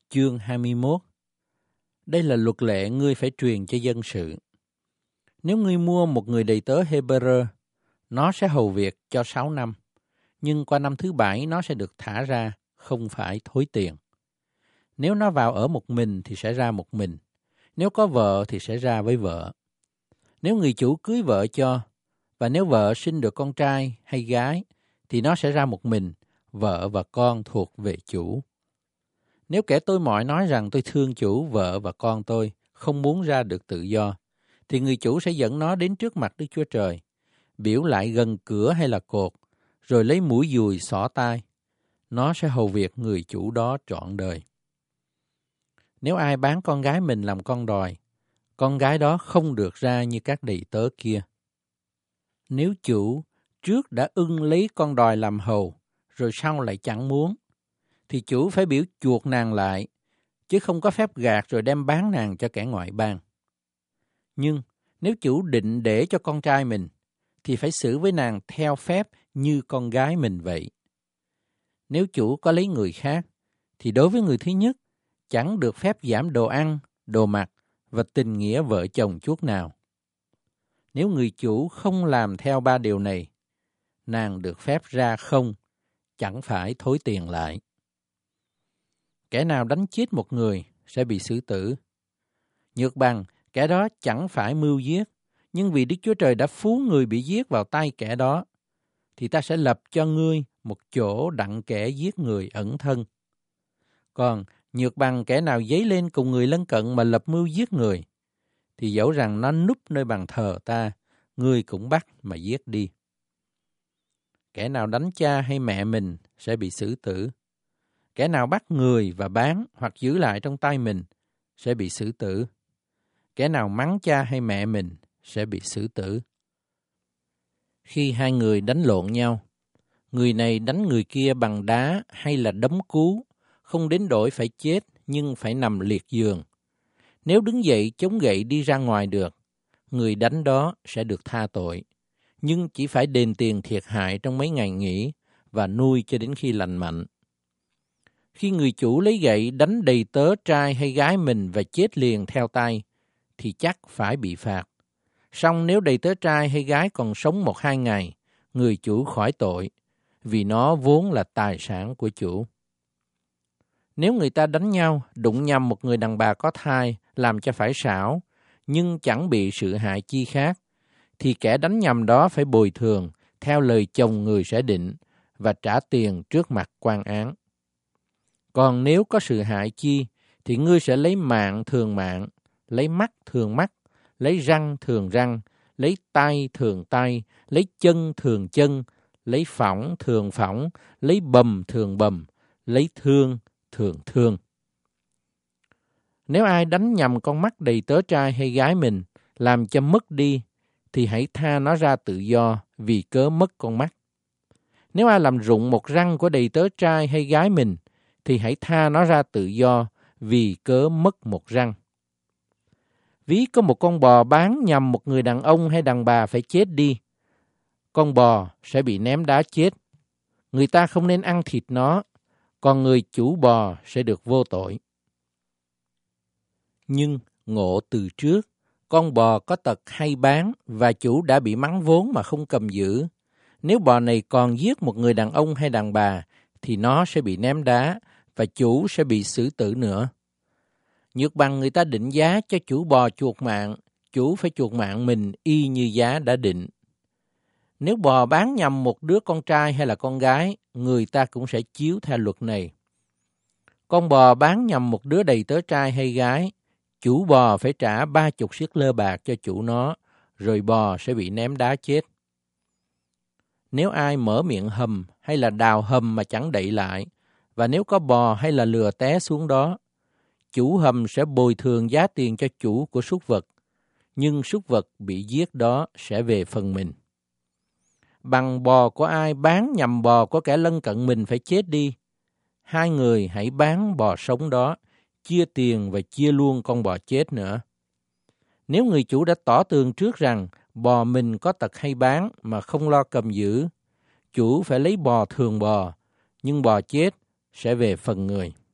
Chương 21. Đây là luật lệ ngươi phải truyền cho dân sự. Nếu ngươi mua một người đầy tớ Hebrew, nó sẽ hầu việc cho 6 năm, nhưng qua năm thứ 7 nó sẽ được thả ra, không phải thối tiền. Nếu nó vào ở một mình thì sẽ ra một mình, nếu có vợ thì sẽ ra với vợ. Nếu người chủ cưới vợ cho, và nếu vợ sinh được con trai hay gái, thì nó sẽ ra một mình, vợ và con thuộc về chủ. Nếu kẻ tôi mọi nói rằng tôi thương chủ, vợ và con tôi, không muốn ra được tự do, thì người chủ sẽ dẫn nó đến trước mặt Đức Chúa Trời, biểu lại gần cửa hay là cột, rồi lấy mũi dùi xỏ tai. Nó sẽ hầu việc người chủ đó trọn đời. Nếu ai bán con gái mình làm con đòi, con gái đó không được ra như các đầy tớ kia. Nếu chủ trước đã ưng lấy con đòi làm hầu, rồi sau lại chẳng muốn, thì chủ phải biểu chuộc nàng lại, chứ không có phép gạt rồi đem bán nàng cho kẻ ngoại bang. Nhưng nếu chủ định để cho con trai mình, thì phải xử với nàng theo phép như con gái mình vậy. Nếu chủ có lấy người khác, thì đối với người thứ nhất, chẳng được phép giảm đồ ăn, đồ mặc và tình nghĩa vợ chồng chút nào. Nếu người chủ không làm theo 3 điều này, nàng được phép ra không, chẳng phải thối tiền lại. Kẻ nào đánh chết một người sẽ bị xử tử. Nhược bằng, kẻ đó chẳng phải mưu giết, nhưng vì Đức Chúa Trời đã phú người bị giết vào tay kẻ đó, thì ta sẽ lập cho ngươi một chỗ đặng kẻ giết người ẩn thân. Còn nhược bằng kẻ nào dấy lên cùng người lân cận mà lập mưu giết người, thì dẫu rằng nó núp nơi bàn thờ ta, ngươi cũng bắt mà giết đi. Kẻ nào đánh cha hay mẹ mình sẽ bị xử tử. Kẻ nào bắt người và bán hoặc giữ lại trong tay mình sẽ bị xử tử. Kẻ nào mắng cha hay mẹ mình sẽ bị xử tử. Khi hai người đánh lộn nhau, người này đánh người kia bằng đá hay là đấm cú, không đến nỗi phải chết nhưng phải nằm liệt giường. Nếu đứng dậy chống gậy đi ra ngoài được, người đánh đó sẽ được tha tội, nhưng chỉ phải đền tiền thiệt hại trong mấy ngày nghỉ và nuôi cho đến khi lành mạnh. Khi người chủ lấy gậy đánh đầy tớ trai hay gái mình và chết liền theo tay, thì chắc phải bị phạt. Song nếu đầy tớ trai hay gái còn sống 1-2 ngày, người chủ khỏi tội, vì nó vốn là tài sản của chủ. Nếu người ta đánh nhau, đụng nhầm một người đàn bà có thai, làm cho phải sảo, nhưng chẳng bị sự hại chi khác, thì kẻ đánh nhầm đó phải bồi thường, theo lời chồng người sẽ định, và trả tiền trước mặt quan án. Còn nếu có sự hại chi, thì ngươi sẽ lấy mạng thường mạng, lấy mắt thường mắt, lấy răng thường răng, lấy tay thường tay, lấy chân thường chân, lấy phỏng thường phỏng, lấy bầm thường bầm, lấy thương thường thương. Nếu ai đánh nhầm con mắt đầy tớ trai hay gái mình, làm cho mất đi, thì hãy tha nó ra tự do vì cớ mất con mắt. Nếu ai làm rụng một răng của đầy tớ trai hay gái mình, thì hãy tha nó ra tự do vì cớ mất một răng. Ví có một con bò bán nhầm một người đàn ông hay đàn bà phải chết đi, con bò sẽ bị ném đá chết. Người ta không nên ăn thịt nó, còn người chủ bò sẽ được vô tội. Nhưng ngộ từ trước, con bò có tật hay bán và chủ đã bị mắng vốn mà không cầm giữ. Nếu bò này còn giết một người đàn ông hay đàn bà, thì nó sẽ bị ném đá và chủ sẽ bị xử tử nữa. Nhược bằng người ta định giá cho chủ bò chuộc mạng, chủ phải chuộc mạng mình y như giá đã định. Nếu bò bán nhầm một đứa con trai hay là con gái, người ta cũng sẽ chiếu theo luật này. Con bò bán nhầm một đứa đầy tớ trai hay gái, chủ bò phải trả 30 siết lơ bạc cho chủ nó, rồi bò sẽ bị ném đá chết. Nếu ai mở miệng hầm hay là đào hầm mà chẳng đậy lại, và nếu có bò hay là lừa té xuống đó, chủ hầm sẽ bồi thường giá tiền cho chủ của súc vật, nhưng súc vật bị giết đó sẽ về phần mình. Bằng bò của ai bán nhầm bò của kẻ lân cận mình phải chết đi, hai người hãy bán bò sống đó, chia tiền và chia luôn con bò chết nữa. Nếu người chủ đã tỏ tường trước rằng bò mình có tật hay bán mà không lo cầm giữ, chủ phải lấy bò thường bò, nhưng bò chết sẽ về phần người.